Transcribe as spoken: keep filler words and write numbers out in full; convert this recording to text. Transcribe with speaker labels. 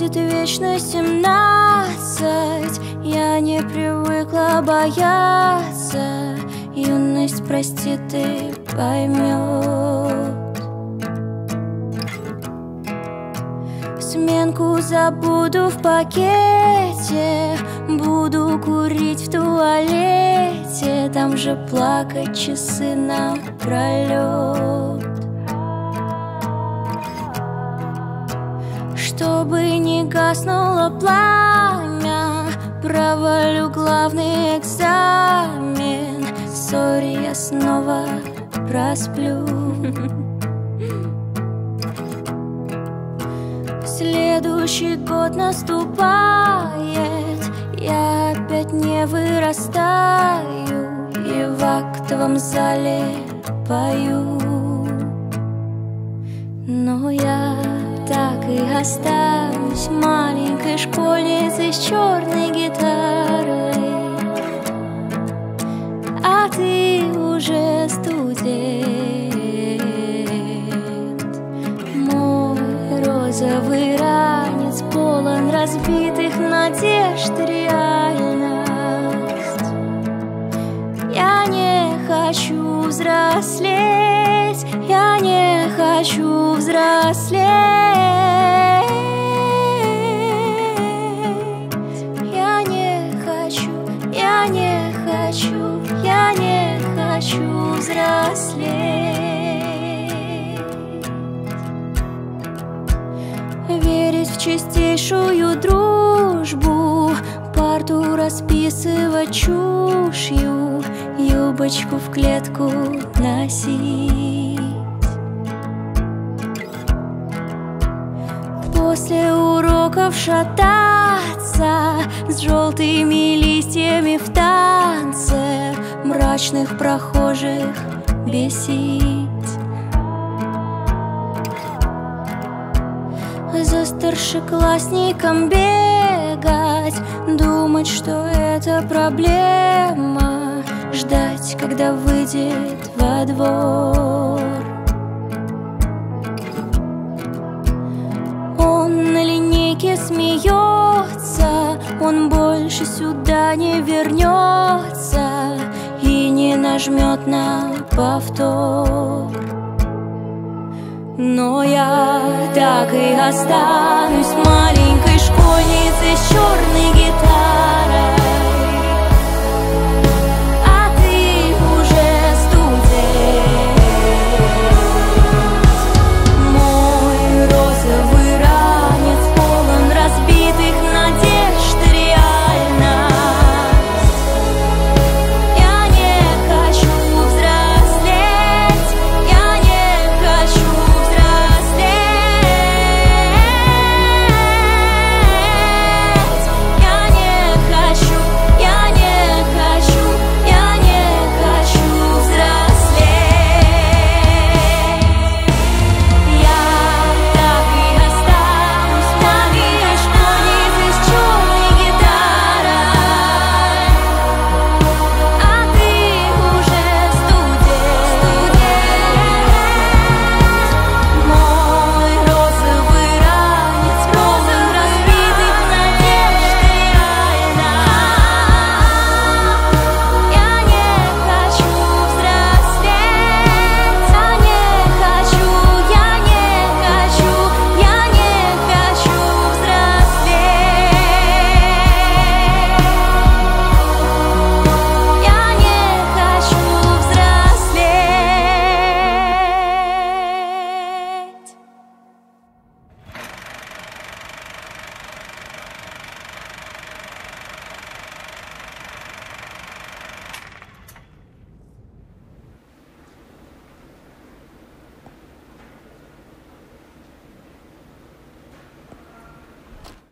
Speaker 1: будет вечно семнадцать. Я не привыкла бояться. Юность, прости, ты поймешь. Сменку забуду в пакете, буду курить в туалете, там же плакать часы напролет. Чтобы не гаснуло пламя, провалю главный экзамен. Сори, я снова просплю. Следующий год наступает, я опять не вырастаю и в актовом зале пою. Но я так и останусь маленькой школьницей с черной гитарой, а ты уже студент. Мой розовый ранец полон разбитых надежд, реальность. Я не хочу взрослеть, я не хочу взрослеть. Я не хочу, я не хочу, я не хочу взрослеть. Верить в чистейшую дружбу, парту расписывать чушью, юбочку в клетку носить. После уроков шататься с желтыми листьями в танце, мрачных прохожих бесить. За старшеклассником бегать, думать, что это проблема, ждать, когда выйдет во двор. Он на линейке смеется, он больше сюда не вернется и не нажмет на повтор. Но я так и останусь маленькой школьницей с черной гитарой,